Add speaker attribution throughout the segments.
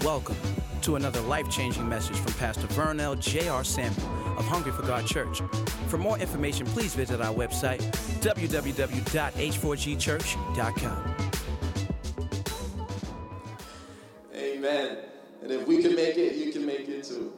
Speaker 1: welcome to another life-changing message from Pastor Vernell J.R. Samuel of Hungry for God Church. For more information, please visit our website, www.h4gchurch.com.
Speaker 2: Amen. And if we can make it, you can make it too.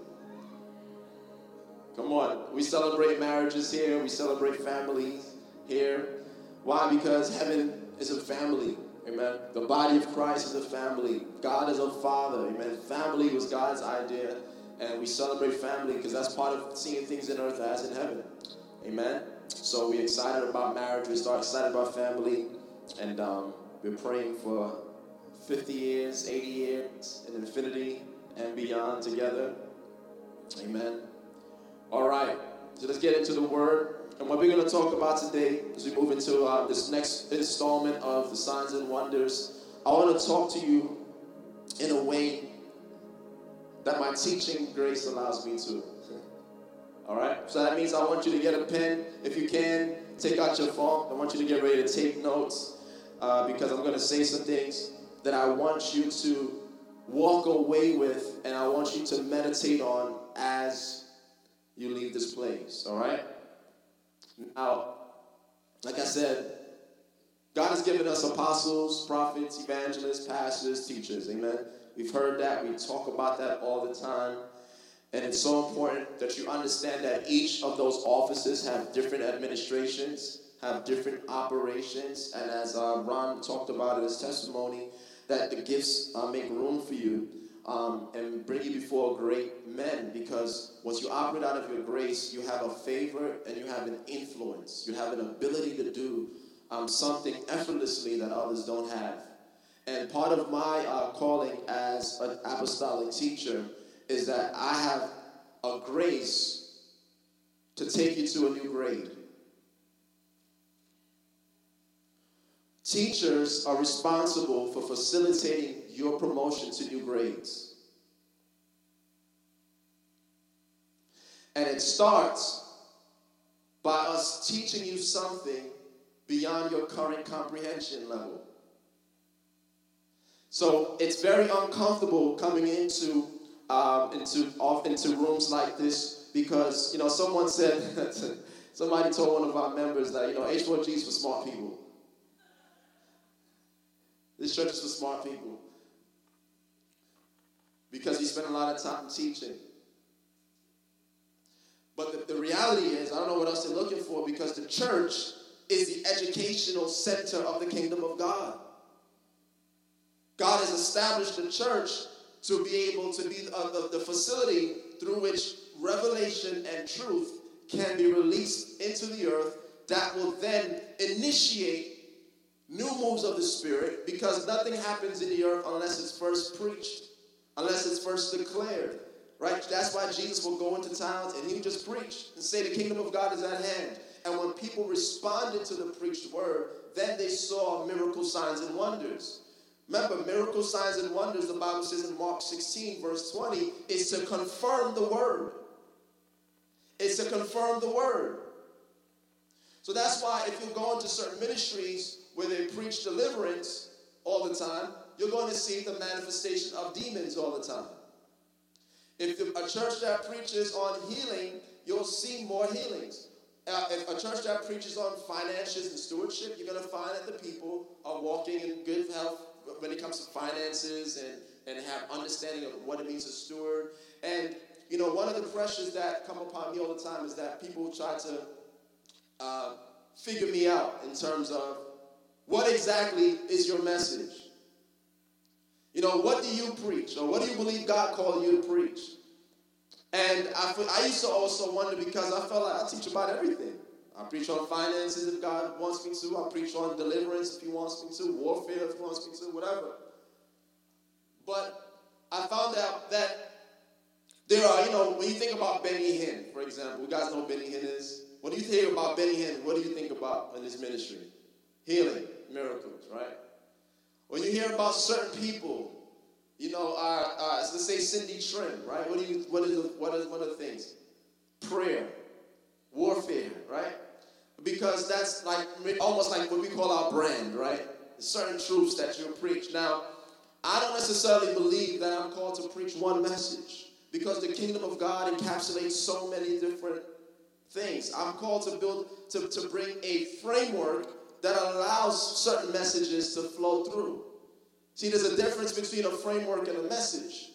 Speaker 2: Come on. We celebrate marriages here. We celebrate families here. Why? Because heaven is a family. Amen. The body of Christ is a family. God is a father. Amen. Family was God's idea. And we celebrate family because that's part of seeing things in earth as in heaven. Amen. So we're excited about marriage. We're excited about family. And we're praying for 50 years, 80 years, in infinity and beyond together. Amen. All right. So let's get into the Word. And what we're going to talk about today as we move into this next installment of the Signs and Wonders, I want to talk to you in a way that my teaching grace allows me to. All right? So that means I want you to get a pen. If you can, take out your phone. I want you to get ready to take notes because I'm going to say some things that I want you to walk away with and I want you to meditate on as you leave this place. All right? Now, like I said, God has given us apostles, prophets, evangelists, pastors, teachers. Amen. We've heard that. We talk about that all the time. And it's so important that you understand that each of those offices have different administrations, have different operations. And as Ron talked about in his testimony, that the gifts make room for you and bring you before great men, because once you operate out of your grace, you have a favor and you have an influence. You have an ability to do something effortlessly that others don't have. And part of my calling as an apostolic teacher is that I have a grace to take you to a new grade. Teachers are responsible for facilitating your promotion to new grades. And it starts by us teaching you something beyond your current comprehension level. So it's very uncomfortable coming into rooms like this because, someone said, somebody told one of our members that, H4G is for smart people. This church is for smart people. Because we spend a lot of time teaching. But the reality is, I don't know what else they're looking for, because the church is the educational center of the kingdom of God. God has established the church to be able to be the facility through which revelation and truth can be released into the earth that will then initiate new moves of the Spirit, because nothing happens in the earth unless it's first preached, unless it's first declared, right? That's why Jesus will go into towns and he would just preach and say the kingdom of God is at hand. And when people responded to the preached word, then they saw miracle signs and wonders. Remember, miracle signs and wonders, the Bible says in Mark 16, verse 20, is to confirm the word. It's to confirm the word. So that's why if you go into certain ministries where they preach deliverance all the time, you're going to see the manifestation of demons all the time. If a church that preaches on healing, you'll see more healings. If a church that preaches on finances and stewardship, you're going to find that the people are walking in good health when it comes to finances and have understanding of what it means to steward. And, one of the pressures that come upon me all the time is that people try to figure me out in terms of what exactly is your message? What do you preach? Or what do you believe God called you to preach? And I used to also wonder, because I felt like I teach about everything. I preach on finances if God wants me to. I preach on deliverance if he wants me to. Warfare if he wants me to. Whatever. But I found out that there are, when you think about Benny Hinn, for example. You guys know what Benny Hinn is? When you think about Benny Hinn, what do you think about in his ministry? Healing, miracles, right? When you hear about certain people, let's say Cindy Trim, right? What are the things? Prayer, warfare, right? Because that's like almost like what we call our brand, right? Certain truths that you preach. Now, I don't necessarily believe that I'm called to preach one message because the kingdom of God encapsulates so many different things. I'm called to bring a framework that allows certain messages to flow through. See, there's a difference between a framework and a message.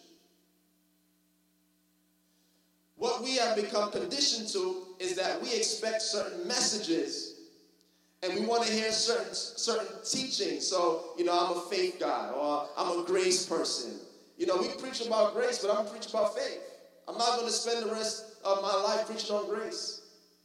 Speaker 2: What we have become conditioned to is that we expect certain messages and we want to hear certain teachings. So, I'm a faith guy or I'm a grace person. We preach about grace, but I'm preaching about faith. I'm not going to spend the rest of my life preaching on grace.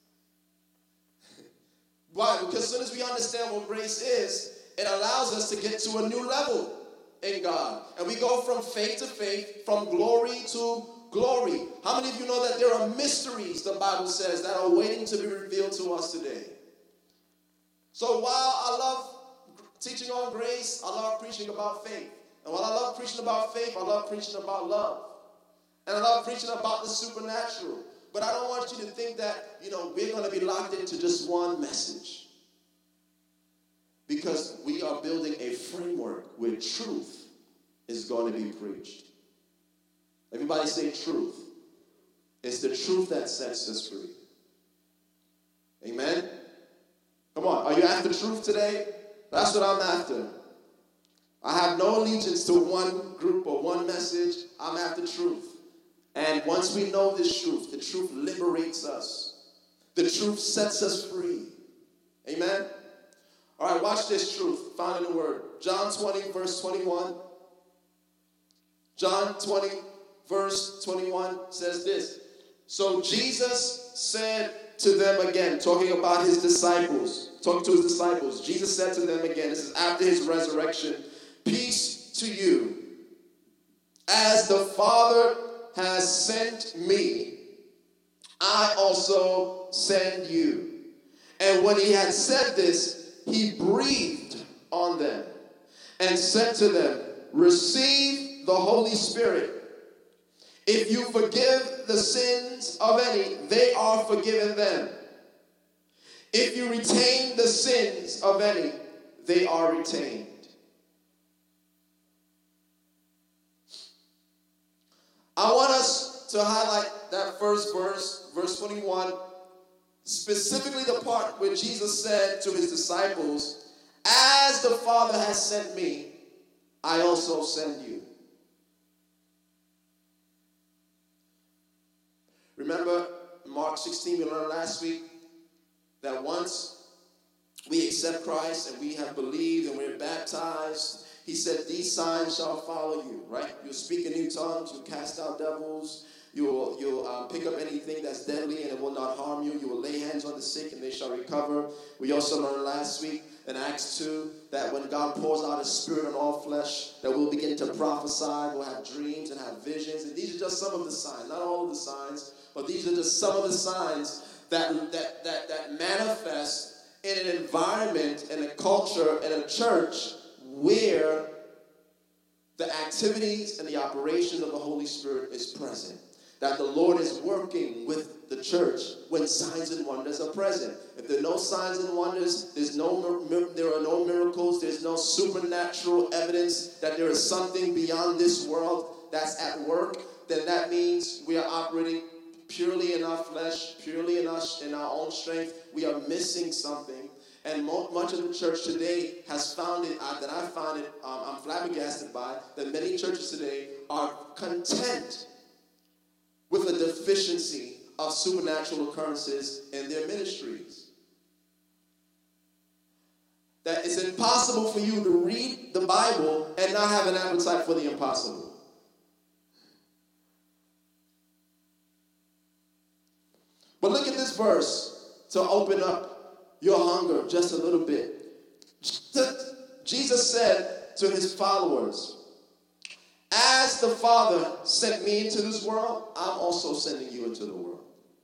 Speaker 2: Why? Because as soon as we understand what grace is, it allows us to get to a new level in God. And we go from faith to faith, from glory to glory. How many of you know that there are mysteries, the Bible says, that are waiting to be revealed to us today? So while I love teaching on grace, I love preaching about faith. And while I love preaching about faith, I love preaching about love. And I love preaching about the supernatural. But I don't want you to think that, we're going to be locked into just one message. Because we are building a framework where truth is going to be preached. Everybody say truth. It's the truth that sets us free. Amen? Come on, are you after truth today? That's what I'm after. I have no allegiance to one group or one message. I'm after truth. And once we know this truth, the truth liberates us. The truth sets us free. Amen? All right, watch this truth found in the Word. John 20, verse 21. John 20, verse 21 says this. So Jesus said to them again, talking about his disciples, talking to his disciples. Jesus said to them again, this is after his resurrection, peace to you. As the Father has sent me, I also send you. And when he had said this, he breathed on them and said to them, receive the Holy Spirit. If you forgive the sins of any, they are forgiven them. If you retain the sins of any, they are retained. I want us to highlight that first verse, verse 21, specifically the part where Jesus said to his disciples, as the Father has sent me, I also send you. Remember, Mark 16, we learned last week that once we accept Christ and we have believed and we're baptized, he said, these signs shall follow you, right? You'll speak in new tongues, you'll cast out devils, you'll pick up anything that's deadly and it will not harm you. You will lay hands on the sick and they shall recover. We also learned last week in Acts 2 that when God pours out his Spirit on all flesh, that we'll begin to prophesy, we'll have dreams and have visions. And these are just some of the signs, not all of the signs, but these are just some of the signs that manifest in an environment, in a culture, in a church where the activities and the operation of the Holy Spirit is present. That the Lord is working with the church when signs and wonders are present. If there are no signs and wonders, there are no miracles, there's no supernatural evidence that there is something beyond this world that's at work, then that means we are operating purely in our flesh, purely in our own strength. We are missing something. And much of the church today has found it, that I found it, I'm flabbergasted by, that many churches today are content with a deficiency of supernatural occurrences in their ministries. That it's impossible for you to read the Bible and not have an appetite for the impossible. But look at this verse to open up your hunger just a little bit. Jesus said to his followers, as the Father sent me into this world, I'm also sending you into the world.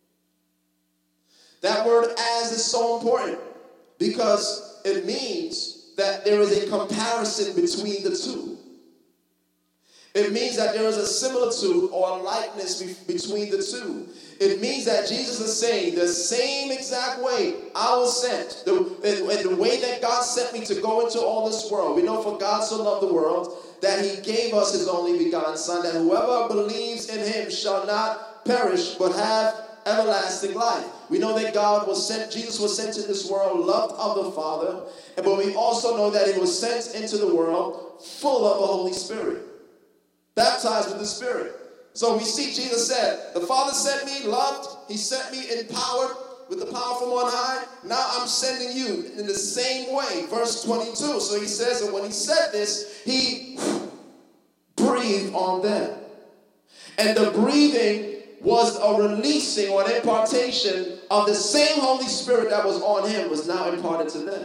Speaker 2: That word as is so important because it means that there is a comparison between the two. It means that there is a similitude or a likeness between the two. It means that Jesus is saying the same exact way I was sent, and the way that God sent me to go into all this world. We know for God so loved the world that he gave us his only begotten Son, that whoever believes in him shall not perish, but have everlasting life. We know that Jesus was sent to this world, loved of the Father, but we also know that he was sent into the world full of the Holy Spirit, baptized with the Spirit. So we see Jesus said, the Father sent me, loved, he sent me empowered with the power from on high. Now I'm sending you in the same way. Verse 22. So he says, and when he said this, he breathed on them. And the breathing was a releasing or an impartation of the same Holy Spirit that was on him was now imparted to them.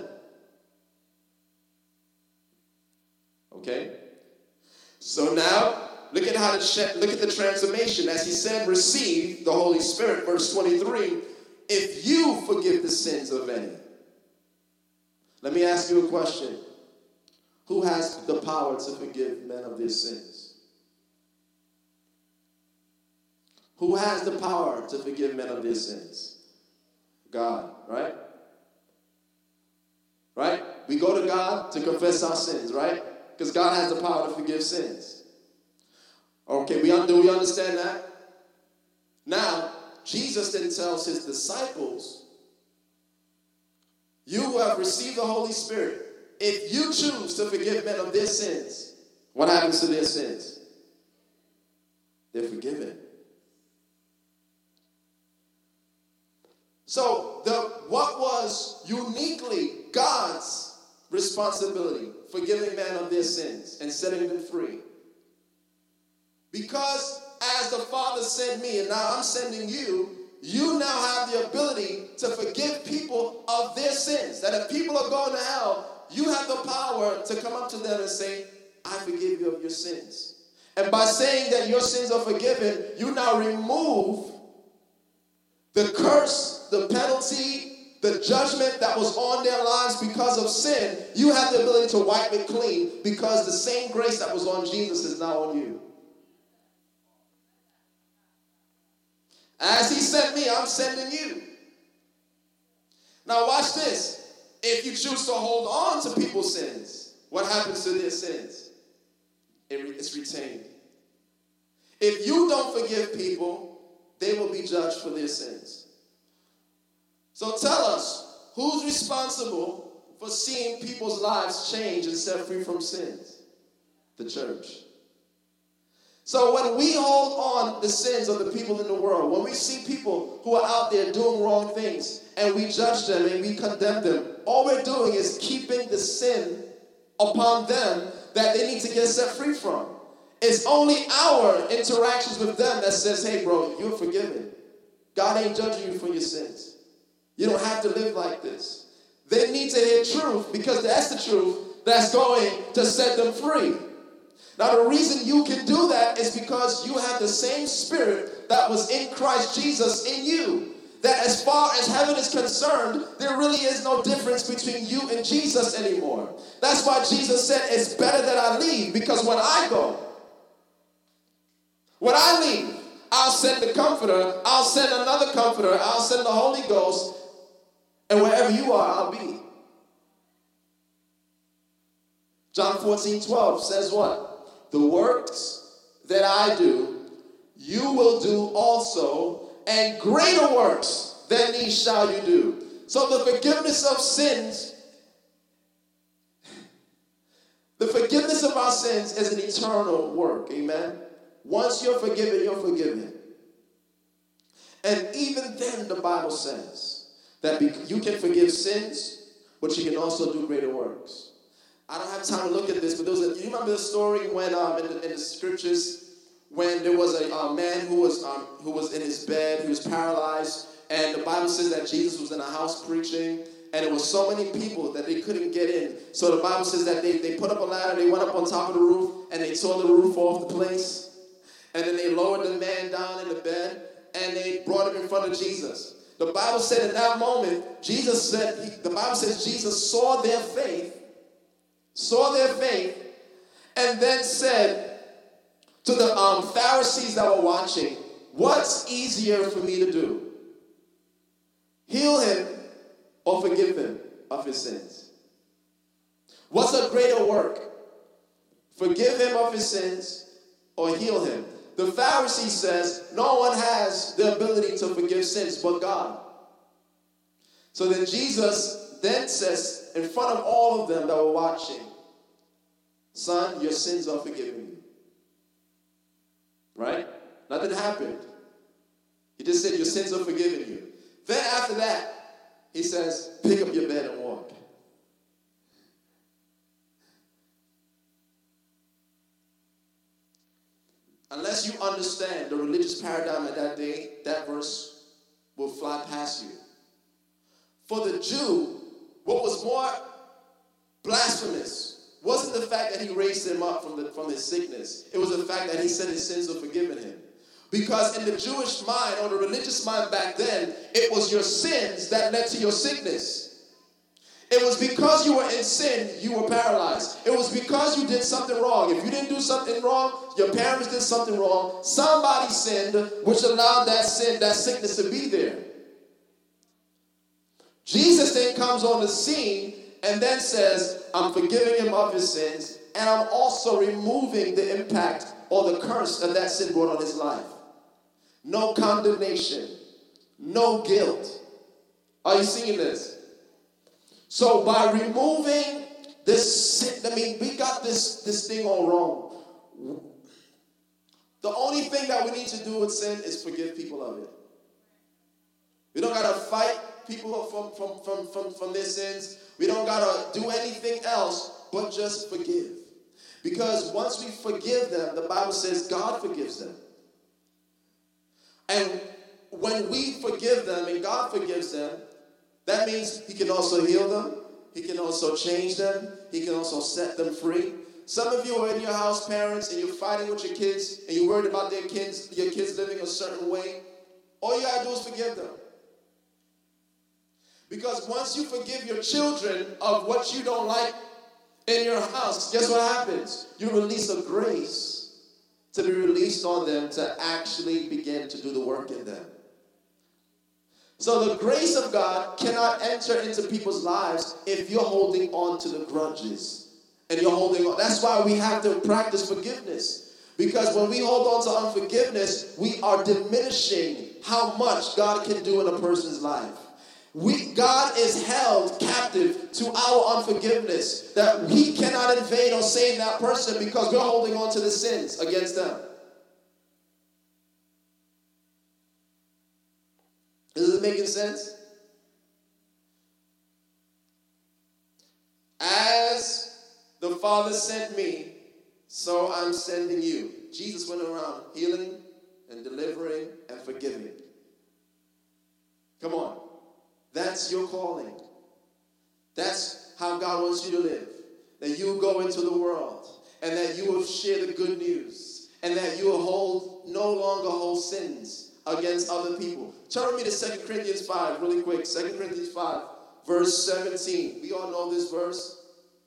Speaker 2: Okay? So now, look at the transformation. As he said, receive the Holy Spirit. Verse 23, if you forgive the sins of any. Let me ask you a question. Who has the power to forgive men of their sins? Who has the power to forgive men of their sins? God, right? Right? We go to God to confess our sins, right? Because God has the power to forgive sins. Okay, do we understand that? Now, Jesus then tells his disciples, you who have received the Holy Spirit, if you choose to forgive men of their sins, what happens to their sins? They're forgiven. So, what was uniquely God's responsibility? Forgiving men of their sins and setting them free. Because as the Father sent me, and now I'm sending you, you now have the ability to forgive people of their sins. That if people are going to hell, you have the power to come up to them and say, I forgive you of your sins. And by saying that your sins are forgiven, you now remove the curse, the penalty, the judgment that was on their lives because of sin. You have the ability to wipe it clean because the same grace that was on Jesus is now on you. As he sent me, I'm sending you. Now watch this. If you choose to hold on to people's sins, what happens to their sins? It's retained. If you don't forgive people, they will be judged for their sins. So tell us, who's responsible for seeing people's lives change and set free from sins? The church. So when we hold on the sins of the people in the world, when we see people who are out there doing wrong things and we judge them and we condemn them, all we're doing is keeping the sin upon them that they need to get set free from. It's only our interactions with them that says, hey bro, you're forgiven. God ain't judging you for your sins. You don't have to live like this. They need to hear truth because that's the truth that's going to set them free. Now, the reason you can do that is because you have the same spirit that was in Christ Jesus in you. That as far as heaven is concerned, there really is no difference between you and Jesus anymore. That's why Jesus said, it's better that I leave, because when I leave, I'll send the Comforter, I'll send another Comforter, I'll send the Holy Ghost, and wherever you are, I'll be. John 14:12 says what? The works that I do, you will do also, and greater works than these shall you do. So the forgiveness of sins, the forgiveness of our sins is an eternal work, amen? Once you're forgiven, you're forgiven. And even then, the Bible says that you can forgive sins, but you can also do greater works. I don't have time to look at this, but you remember the story when in the scriptures when there was a man who was in his bed, he was paralyzed, and the Bible says that Jesus was in a house preaching, and it was so many people that they couldn't get in. So the Bible says that they put up a ladder, they went up on top of the roof, and they tore the roof off the place, and then they lowered the man down in the bed, and they brought him in front of Jesus. The Bible said in that moment, Jesus saw their faith, and then said to the Pharisees that were watching, what's easier for me to do? Heal him or forgive him of his sins? What's a greater work? forgive him of his sins, or heal him. The Pharisee says no one has the ability to forgive sins but God. So then Jesus then says in front of all of them that were watching, son, your sins are forgiven you. Right? Nothing happened. He just said your sins are forgiven you. Then after that, he says, pick up your bed and walk. Unless you understand the religious paradigm at that day, that verse will fly past you. For the Jew, what was more blasphemous wasn't the fact that he raised him up from his sickness. It was the fact that he said his sins were forgiven him. Because in the Jewish mind, or the religious mind back then, it was your sins that led to your sickness. It was because you were in sin, you were paralyzed. It was because you did something wrong. If you didn't do something wrong, your parents did something wrong, somebody sinned, which allowed that sickness to be there. Jesus then comes on the scene and then says, I'm forgiving him of his sins, and I'm also removing the impact or the curse that sin brought on his life. No condemnation, no guilt. Are you seeing this? So by removing this sin, we got this thing all wrong. The only thing that we need to do with sin is forgive people of it. We don't got to fight people from their sins. We don't got to do anything else but just forgive. Because once we forgive them, the Bible says God forgives them. And when we forgive them and God forgives them, that means he can also heal them. He can also change them. He can also set them free. Some of you are in your house, parents, and you're fighting with your kids, and you're worried about your kids living a certain way. All you got to do is forgive them. Because once you forgive your children of what you don't like in your house, guess what happens? You release a grace to be released on them to actually begin to do the work in them. So the grace of God cannot enter into people's lives if you're holding on to the grudges. And you're holding on. That's why we have to practice forgiveness. Because when we hold on to unforgiveness, we are diminishing how much God can do in a person's life. God is held captive to our unforgiveness, that he cannot invade or save that person because we're holding on to the sins against them. Is it making sense? As the Father sent me, so I'm sending you. Jesus went around healing and delivering and forgiving. Come on. That's your calling. That's how God wants you to live. That you will go into the world and that you will share the good news and that you will no longer hold sins against other people. Turn with me to 2 Corinthians 5 really quick. 2 Corinthians 5 verse 17. We all know this verse.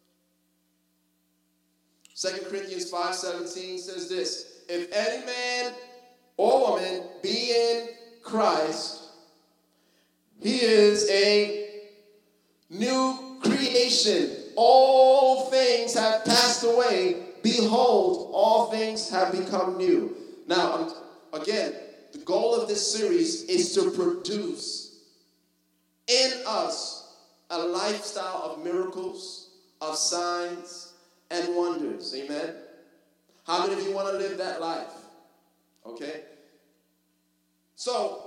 Speaker 2: 2 Corinthians 5:17 says this. If any man or woman be in Christ, he is a new creation. All things have passed away. Behold, all things have become new. Now, again, the goal of this series is to produce in us a lifestyle of miracles, of signs, and wonders. Amen? How many of you want to live that life? Okay? So,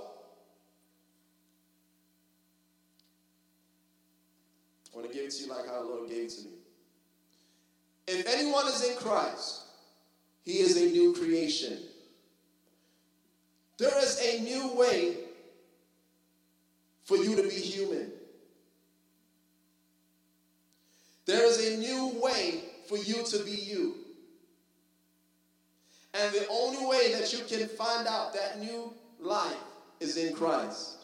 Speaker 2: I want to give it to you like how the Lord gave it to me. If anyone is in Christ, he is a new creation. There is a new way for you to be human. There is a new way for you to be you. And the only way that you can find out that new life is in Christ.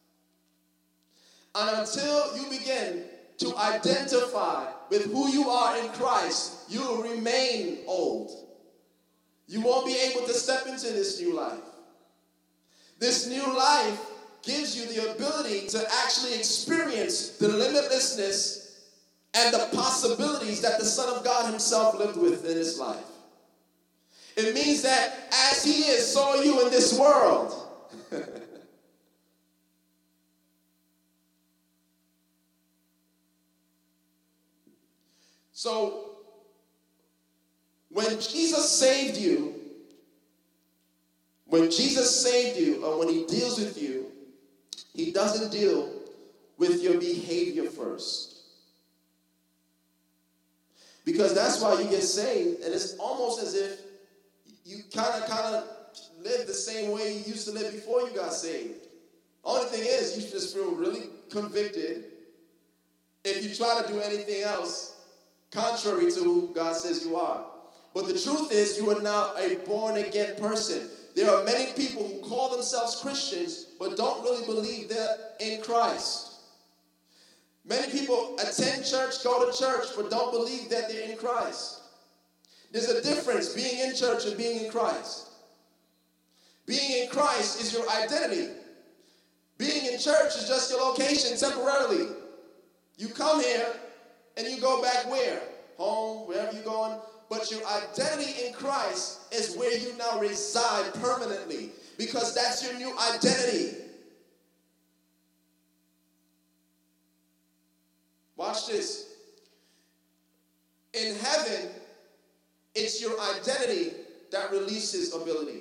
Speaker 2: And until you begin to identify with who you are in Christ, you will remain old. You won't be able to step into this new life. This new life gives you the ability to actually experience the limitlessness and the possibilities that the Son of God himself lived with in his life. It means that as he is, so are you in this world. So, when Jesus saved you, or when he deals with you, he doesn't deal with your behavior first. Because that's why you get saved, and it's almost as if you kind of live the same way you used to live before you got saved. Only thing is, you just feel really convicted if you try to do anything else contrary to who God says you are. But the truth is, you are now a born-again person. There are many people who call themselves Christians, but don't really believe they're in Christ. Many people attend church, go to church, but don't believe that they're in Christ. There's a difference being in church and being in Christ. Being in Christ is your identity. Being in church is just your location temporarily. You come here and you go back where? Home, wherever you're going. But your identity in Christ is where you now reside permanently, because that's your new identity. Watch this. In heaven, it's your identity that releases ability.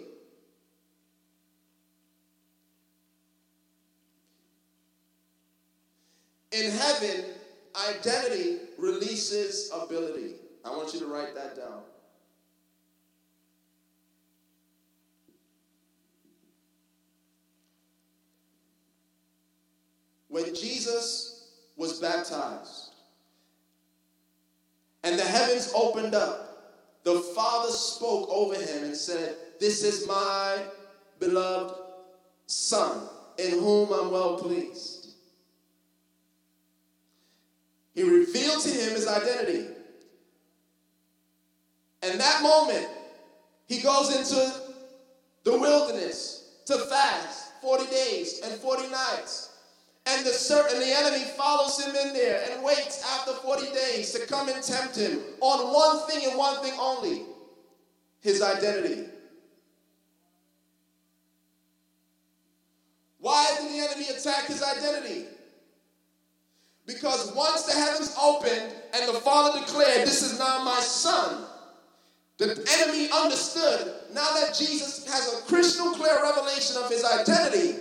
Speaker 2: In heaven, identity releases ability. I want you to write that down. When Jesus was baptized and the heavens opened up, the Father spoke over him and said, "This is my beloved Son, in whom I'm well pleased." He revealed to him his identity. And that moment, he goes into the wilderness to fast 40 days and 40 nights. And the enemy follows him in there and waits after 40 days to come and tempt him on one thing and one thing only: his identity. Why did the enemy attack his identity? Because once the heavens opened and the Father declared, "This is now my Son," the enemy understood, now that Jesus has a crystal clear revelation of his identity,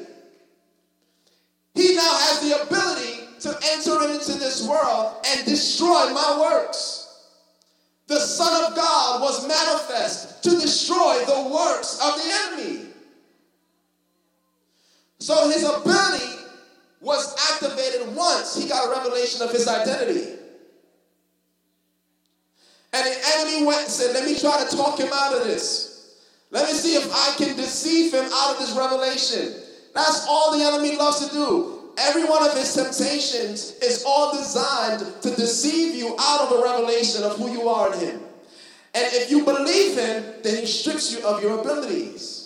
Speaker 2: he now has the ability to enter into this world and destroy my works. The Son of God was manifest to destroy the works of the enemy. So his ability was activated once he got a revelation of his identity. And the enemy went and said, "Let me try to talk him out of this. Let me see if I can deceive him out of this revelation." That's all the enemy loves to do. Every one of his temptations is all designed to deceive you out of a revelation of who you are in him. And if you believe him, then he strips you of your abilities.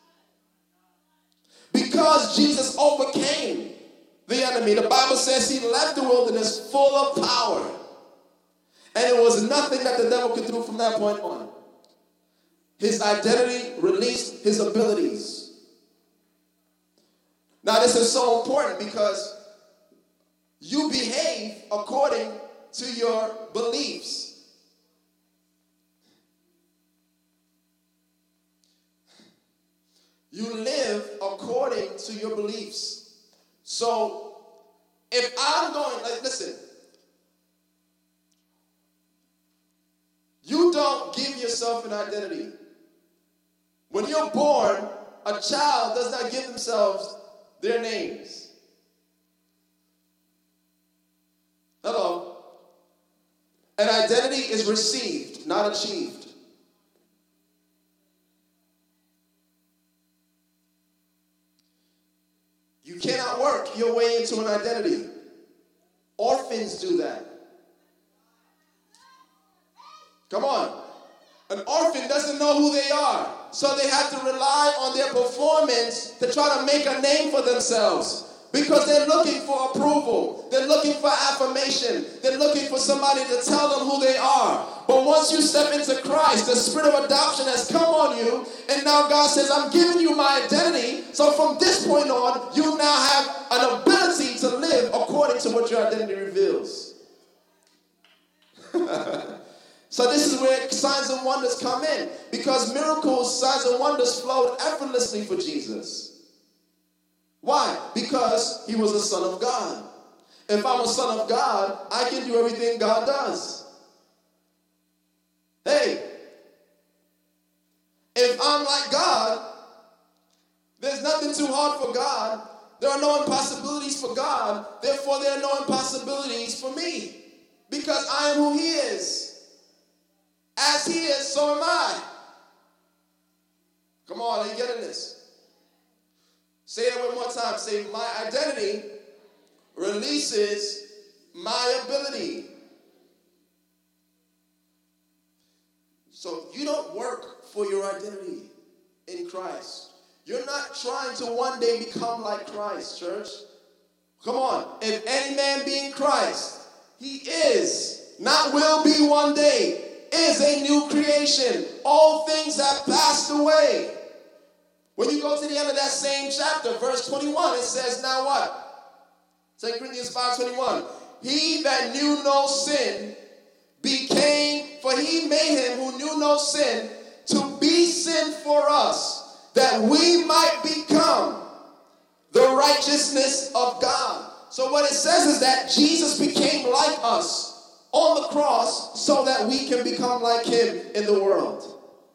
Speaker 2: Because Jesus overcame the enemy, the Bible says he left the wilderness full of power. And it was nothing that the devil could do from that point on. His identity released his abilities. Now this is so important because you behave according to your beliefs. You live according to your beliefs. So if I'm going, listen, you don't give yourself an identity. When you're born, a child does not give themselves their names. Hello. An identity is received, not achieved. You cannot work your way into an identity. Orphans do that. Come on. An orphan doesn't know who they are, so they have to rely on their performance to try to make a name for themselves. Because they're looking for approval. They're looking for affirmation. They're looking for somebody to tell them who they are. But once you step into Christ, the spirit of adoption has come on you. And now God says, I'm giving you my identity. So from this point on, you now have an ability to live according to what your identity reveals. So this is where signs and wonders come in. Because miracles, signs and wonders flowed effortlessly for Jesus. Why? Because he was a son of God. If I'm a son of God, I can do everything God does. Hey, if I'm like God, there's nothing too hard for God. There are no impossibilities for God. Therefore, there are no impossibilities for me. Because I am who he is. As he is, so am I. Come on, are you getting this? Say it one more time. Say, my identity releases my ability. So you don't work for your identity in Christ. You're not trying to one day become like Christ, church. Come on. If any man be in Christ, he is, not will be one day, is a new creation. All things have passed away. When you go to the end of that same chapter, verse 21, it says, now what? 2 Corinthians 5:21. He that knew no sin became, for he made him who knew no sin to be sin for us, that we might become the righteousness of God. So what it says is that Jesus became like us on the cross so that we can become like him in the world.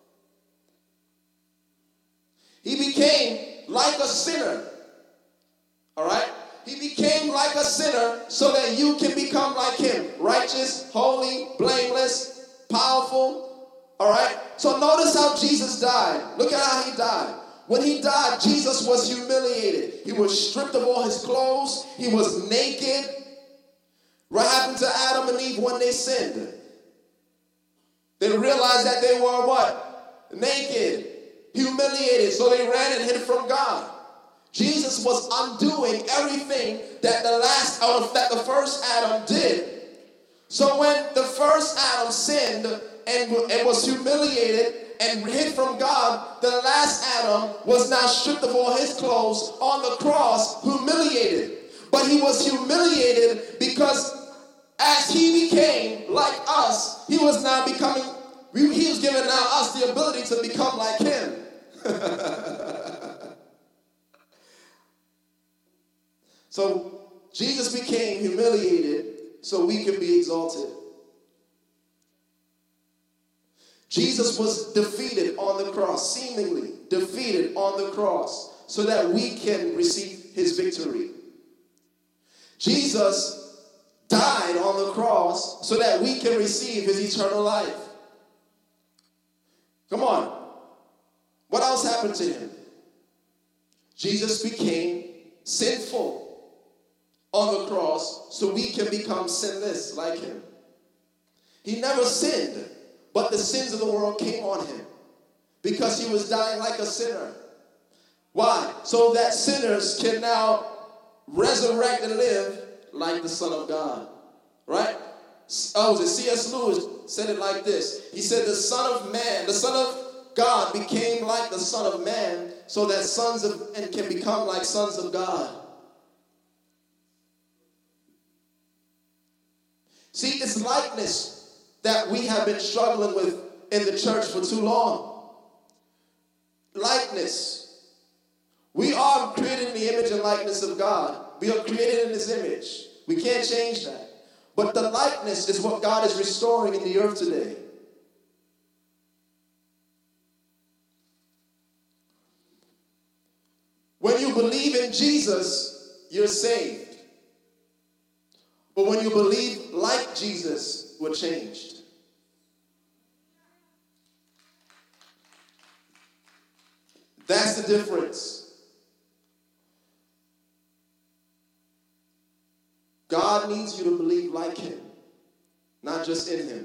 Speaker 2: He became like a sinner. All right? He became like a sinner so that you can become like him. Righteous, holy, blameless, powerful. All right? So notice how Jesus died. Look at how he died. When he died, Jesus was humiliated. He was stripped of all his clothes. He was naked. What happened to Adam and Eve when they sinned? They realized that they were what? Naked. Humiliated, so they ran and hid from God. Jesus was undoing everything that the first Adam did. So when the first Adam sinned and was humiliated and hid from God, the last Adam was now stripped of all his clothes on the cross, humiliated. But he was humiliated because as he became like us, he was giving now us the ability to become like him. So Jesus became humiliated so we could be exalted. Jesus was defeated on the cross, seemingly defeated on the cross, so that we can receive his victory. Jesus died on the cross so that we can receive his eternal life. Come on. What else happened to him? Jesus became sinful on the cross so we can become sinless like him. He never sinned, but the sins of the world came on him because he was dying like a sinner. Why? So that sinners can now resurrect and live like the Son of God. Right? C.S. Lewis said it like this. He said the Son of God became like the Son of Man so that can become like sons of God. See, it's likeness that we have been struggling with in the church for too long. Likeness. We are created in the image and likeness of God. We are created in his image. We can't change that. But the likeness is what God is restoring in the earth today. When you believe in Jesus, you're saved. But when you believe like Jesus, we're changed. That's the difference. God needs you to believe like him, not just in him.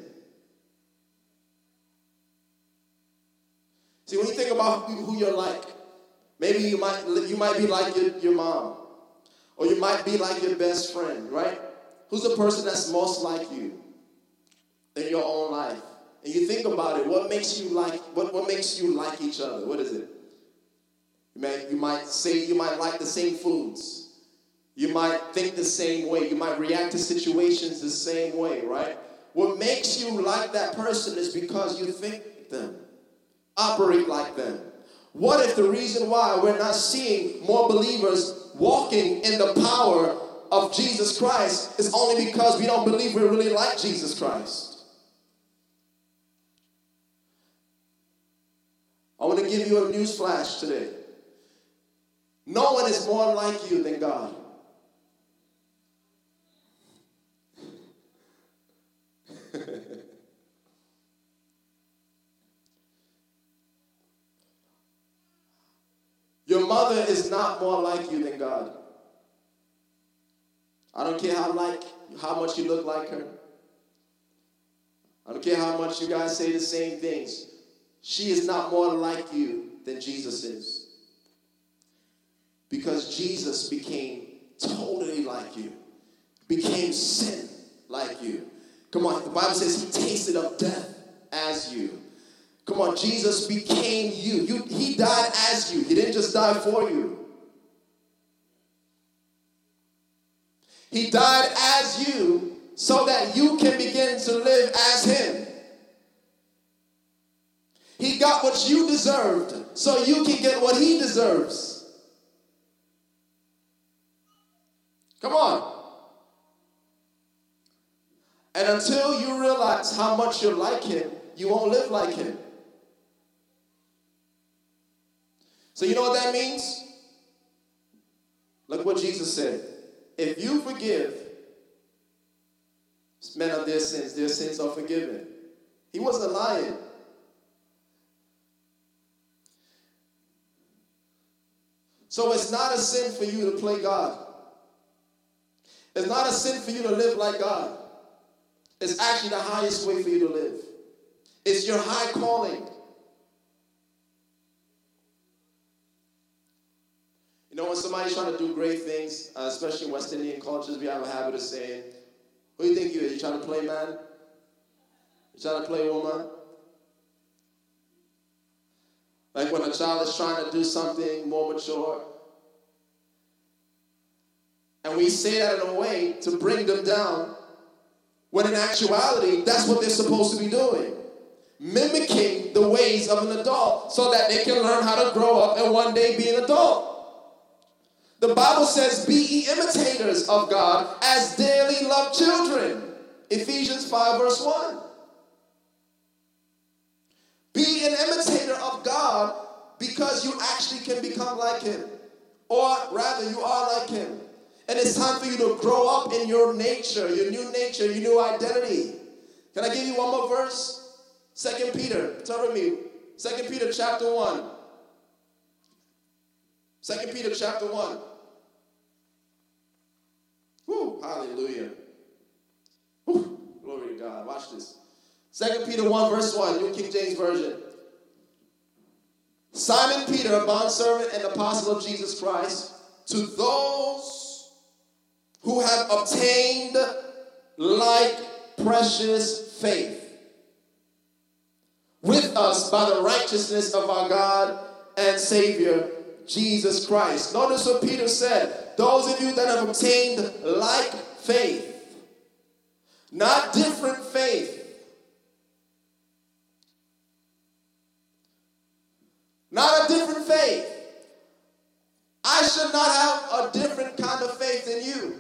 Speaker 2: See, when you think about who you're like, maybe you might be like your mom. Or you might be like your best friend, right? Who's the person that's most like you in your own life? And you think about it, what makes you like each other? What is it? You might say you might like the same foods. You might think the same way. You might react to situations the same way, right? What makes you like that person is because you think like them, operate like them. What if the reason why we're not seeing more believers walking in the power of Jesus Christ is only because we don't believe we're really like Jesus Christ? I want to give you a news flash today. No one is more like you than God. Your mother is not more like you than God. I don't care how much you look like her. I don't care how much you guys say the same things. She is not more like you than Jesus is. Because Jesus became totally like you. Became sin like you. Come on, the Bible says he tasted of death as you. Come on, Jesus became you. He died as you. He didn't just die for you. He died as you so that you can begin to live as him. He got what you deserved so you can get what he deserves. Come on. And until you realize how much you're like him, you won't live like him. So you know what that means? Look what Jesus said. If you forgive men of their sins are forgiven. He wasn't lying. So it's not a sin for you to play God. It's not a sin for you to live like God. It's actually the highest way for you to live. It's your high calling. You know, when somebody's trying to do great things, especially in West Indian cultures, we have a habit of saying, who do you think you are? You trying to play man? You trying to play woman? Like when a child is trying to do something more mature, and we say that in a way to bring them down, when in actuality, that's what they're supposed to be doing. Mimicking the ways of an adult so that they can learn how to grow up and one day be an adult. The Bible says, be ye imitators of God as dearly loved children. Ephesians 5 verse 1. Be an imitator of God because you actually can become like him. Or rather, you are like him. And it's time for you to grow up in your nature, your new identity. Can I give you one more verse? 2 Peter, turn with me. 2 Peter chapter 1. 2 Peter chapter 1. Woo, hallelujah. Woo, glory to God. Watch this. 2 Peter 1 verse 1, New King James Version. Simon Peter, a bondservant and apostle of Jesus Christ, to those who have obtained like precious faith with us by the righteousness of our God and Savior, Jesus Christ. Notice what Peter said. Those of you that have obtained like faith, not different faith. Not a different faith. I should not have a different kind of faith than you.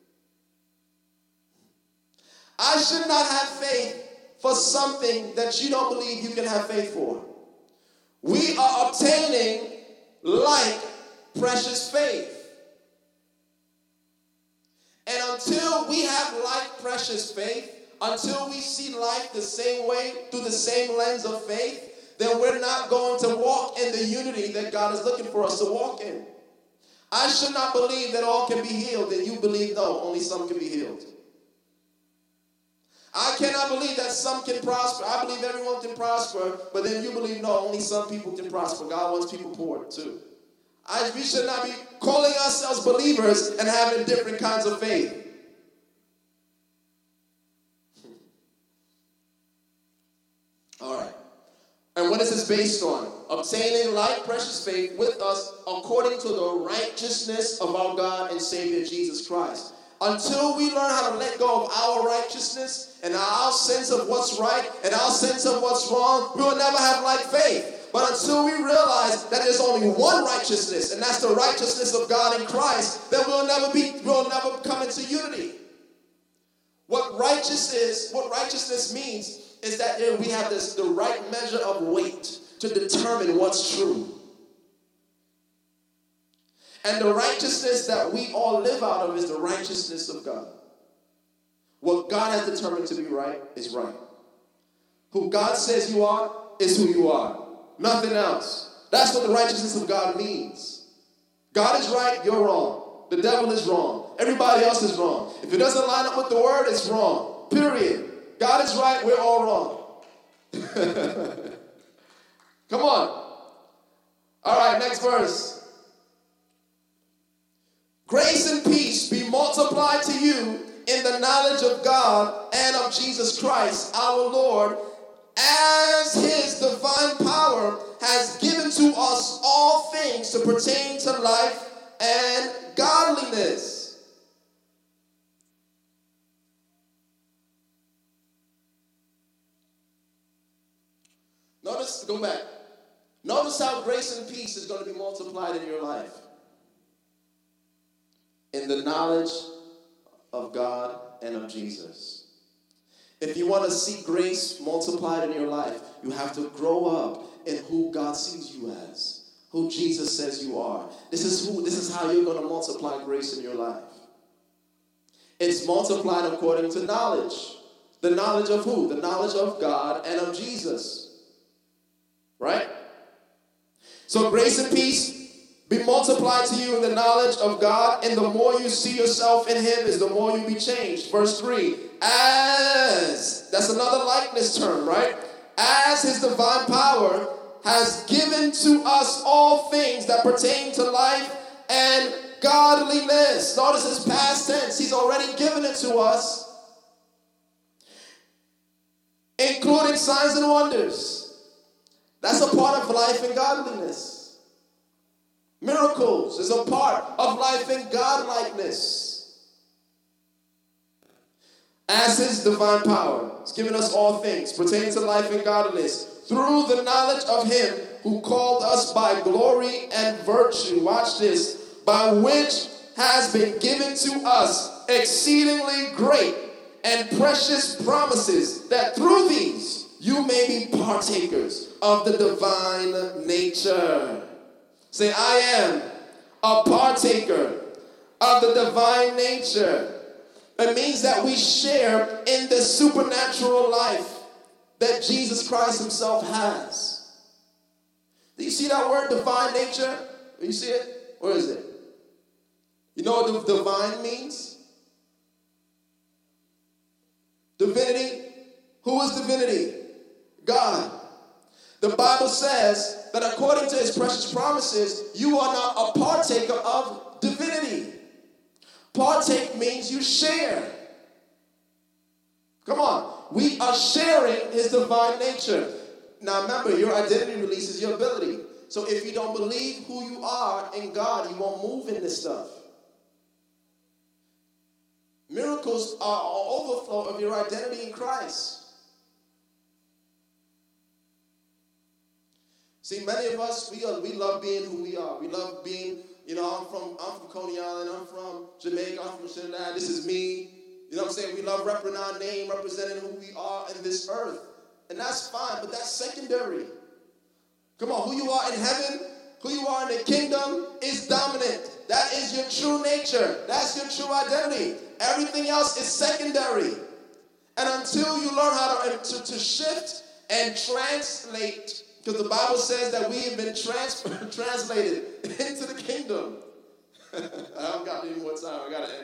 Speaker 2: I should not have faith for something that you don't believe you can have faith for. We are obtaining like precious faith. And until we have like precious faith, until we see life the same way, through the same lens of faith, then we're not going to walk in the unity that God is looking for us to walk in. I should not believe that all can be healed, and you believe no, only some can be healed. I cannot believe that some can prosper. I believe everyone can prosper, but then you believe no, only some people can prosper. God wants people poor too. We should not be calling ourselves believers and having different kinds of faith. All right. And what is this based on? Obtaining like precious faith with us according to the righteousness of our God and Savior Jesus Christ. Until we learn how to let go of our righteousness and our sense of what's right and our sense of what's wrong, we will never have like faith. But until we realize that there's only one righteousness, and that's the righteousness of God in Christ, then we'll never come into unity. What righteousness means is that we have the right measure of weight to determine what's true. And the righteousness that we all live out of is the righteousness of God. What God has determined to be right is right. Who God says you are is who you are. Nothing else. That's what the righteousness of God means. God is right, you're wrong. The devil is wrong. Everybody else is wrong. If it doesn't line up with the word, it's wrong. Period. God is right, we're all wrong. Come on. All right, next verse. Grace and peace be multiplied to you in the knowledge of God and of Jesus Christ, our Lord, as his divine power has given to us all things to pertain to life and godliness. Go back. Notice how grace and peace is going to be multiplied in your life. In the knowledge of God and of Jesus. If you want to see grace multiplied in your life, you have to grow up in who God sees you as, who Jesus says you are. This is how you're going to multiply grace in your life. It's multiplied according to knowledge. The knowledge of who? The knowledge of God and of Jesus. Right? So grace and peace be multiplied to you in the knowledge of God, and the more you see yourself in him is the more you be changed. Verse 3, that's another likeness term, right? As his divine power has given to us all things that pertain to life and godliness. Notice his past tense. He's already given it to us, including signs and wonders. That's a part of life and godliness. Miracles is a part of life and godlikeness. As his divine power has given us all things pertaining to life and godliness through the knowledge of him who called us by glory and virtue. Watch this. By which has been given to us exceedingly great and precious promises, that through these you may be partakers of the divine nature. Say, I am a partaker of the divine nature. It means that we share in the supernatural life that Jesus Christ himself has. Do you see that word, divine nature? Do you see it? Where is it? You know what divine means? Divinity. Who is divinity? God. The Bible says that according to his precious promises, you are not a partaker of divinity. Partake means you share. Come on. We are sharing his divine nature. Now remember, your identity releases your ability. So if you don't believe who you are in God, you won't move in this stuff. Miracles are an overflow of your identity in Christ. See, many of us, we love being who we are. We love being, I'm from Coney Island, I'm from Jamaica, I'm from Trinidad, this is me. You know what I'm saying? We love representing our name, representing who we are in this earth. And that's fine, but that's secondary. Come on, who you are in heaven, who you are in the kingdom is dominant. That is your true nature. That's your true identity. Everything else is secondary. And until you learn how to shift and translate, because the Bible says that we have been translated into the kingdom. I don't got any more time. I got to end.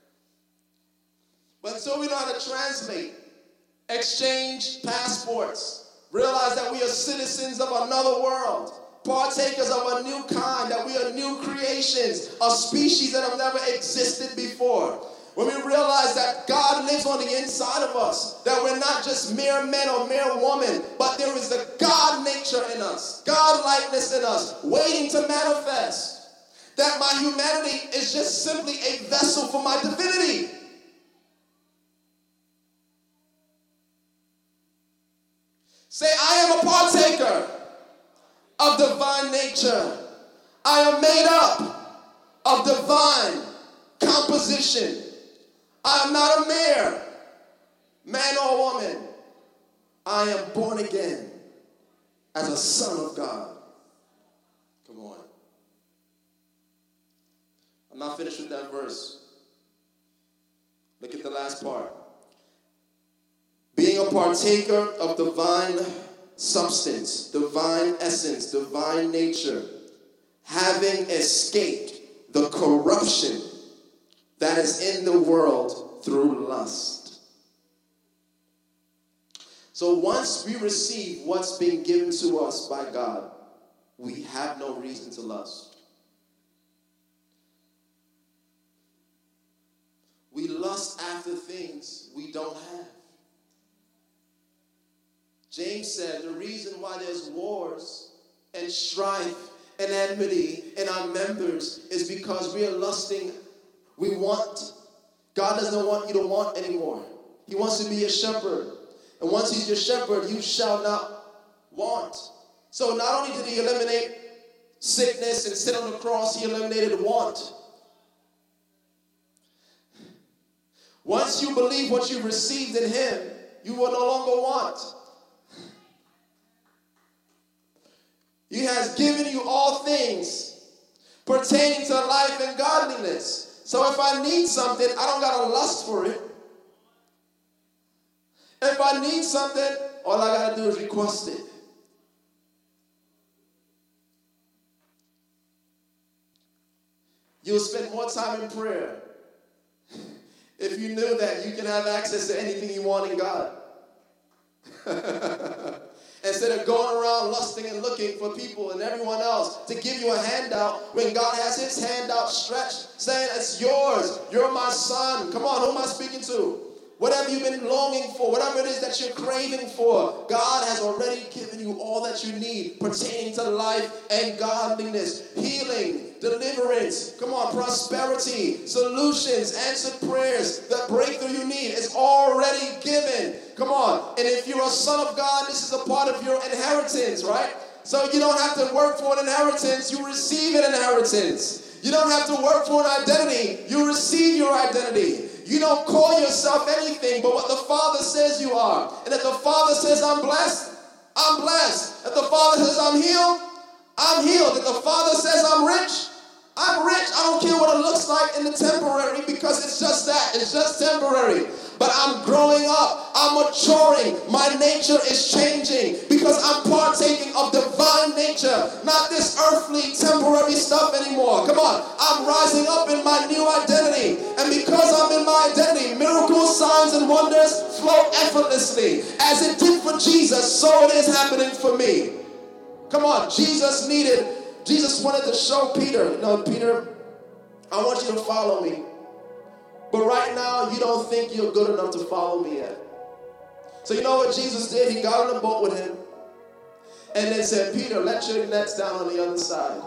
Speaker 2: But until we know how to translate, exchange passports, realize that we are citizens of another world, partakers of a new kind, that we are new creations, a species that have never existed before. When we realize that God lives on the inside of us, that we're not just mere men or mere women, but there is a God nature in us, God likeness in us, waiting to manifest. That my humanity is just simply a vessel for my divinity. Say, I am a partaker of divine nature. I am made up of divine composition. I am not a mere man or woman. I am born again as a son of God. Come on. I'm not finished with that verse. Look at the last part. Being a partaker of divine substance, divine essence, divine nature, having escaped the corruption that is in the world through lust. So once we receive what's been given to us by God, we have no reason to lust. We lust after things we don't have. James said the reason why there's wars and strife and enmity in our members is because we are lusting. We want. God doesn't want you to want anymore. He wants to be your shepherd. And once he's your shepherd, you shall not want. So not only did he eliminate sickness and sit on the cross, he eliminated want. Once you believe what you received in him, you will no longer want. He has given you all things pertaining to life and godliness. So if I need something, I don't got to lust for it. If I need something, all I got to do is request it. You'll spend more time in prayer if you knew that you can have access to anything you want in God. Instead of going around lusting and looking for people and everyone else to give you a handout when God has his hand out stretched, saying, it's yours. You're my son. Come on, who am I speaking to? Whatever you've been longing for, whatever it is that you're craving for, God has already given you all that you need pertaining to life and godliness, healing, deliverance, come on, prosperity, solutions, answered prayers, the breakthrough you need is already given. Come on. And if you're a son of God, this is a part of your inheritance, right? So you don't have to work for an inheritance. You receive an inheritance. You don't have to work for an identity. You receive your identity. You don't call yourself anything but what the Father says you are. And if the Father says I'm blessed, I'm blessed. If the Father says I'm healed, I'm healed. If the Father says I'm rich, I'm rich. I don't care what it looks like in the temporary, because it's just that. It's just temporary. But I'm growing up. I'm maturing. My nature is changing because I'm partaking of divine nature, not this earthly, temporary stuff anymore. Come on. I'm rising up in my new identity. And because I'm in my identity, miracles, signs, and wonders flow effortlessly. As it did for Jesus, so it is happening for me. Come on. Jesus wanted to show Peter, Peter, I want you to follow me. But right now, you don't think you're good enough to follow me yet. So you know what Jesus did? He got on the boat with him and then said, Peter, let your nets down on the other side.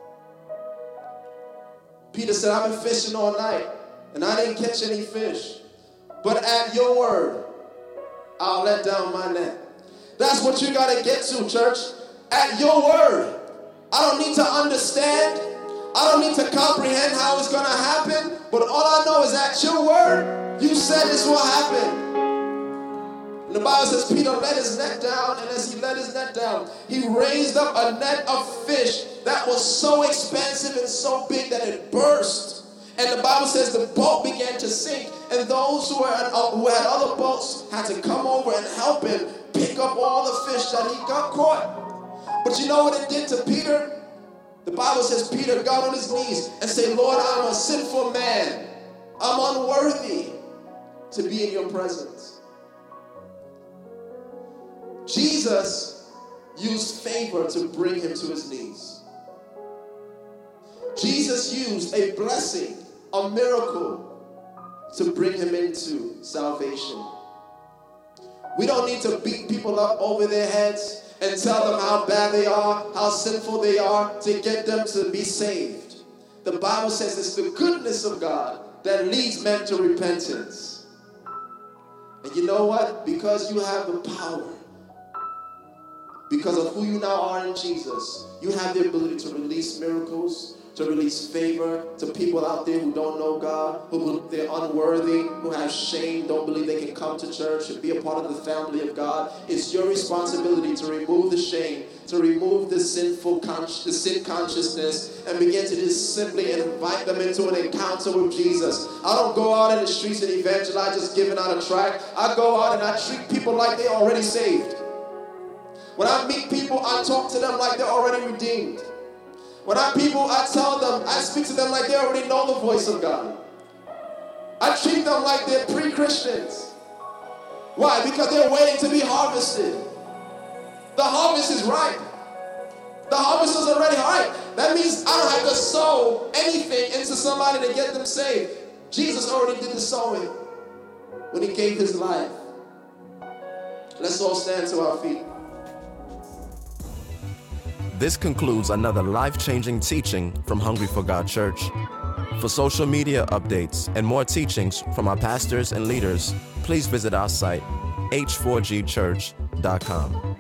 Speaker 2: Peter said, I've been fishing all night and I didn't catch any fish. But at your word, I'll let down my net. That's what you got to get to, church. At your word. I don't need to understand. I don't need to comprehend how it's going to happen. But all I know is at your word, you said this will happen. And the Bible says Peter let his net down. And as he let his net down, he raised up a net of fish that was so expansive and so big that it burst. And the Bible says the boat began to sink. And those who had other boats had to come over and help him pick up all the fish that he got caught. But you know what it did to Peter? The Bible says Peter got on his knees and said, Lord, I'm a sinful man. I'm unworthy to be in your presence. Jesus used favor to bring him to his knees. Jesus used a blessing, a miracle, to bring him into salvation. We don't need to beat people up over their heads and tell them how bad they are, how sinful they are, to get them to be saved. The Bible says it's the goodness of God that leads men to repentance. And you know what? Because you have the power, because of who you now are in Jesus, you have the ability to release miracles, to release favor to people out there who don't know God, who believe they're unworthy, who have shame, don't believe they can come to church and be a part of the family of God. It's your responsibility to remove the shame, to remove the sin consciousness, and begin to just simply invite them into an encounter with Jesus. I don't go out in the streets and evangelize just giving out a tract. I go out and I treat people like they're already saved. When I meet people, I talk to them like they're already redeemed. When I tell them, I speak to them like they already know the voice of God. I treat them like they're pre-Christians. Why? Because they're waiting to be harvested. The harvest is ripe. The harvest is already ripe. That means I don't have to sow anything into somebody to get them saved. Jesus already did the sowing when he gave his life. Let's all stand to our feet.
Speaker 3: This concludes another life-changing teaching from Hungry for God Church. For social media updates and more teachings from our pastors and leaders, please visit our site, h4gchurch.com.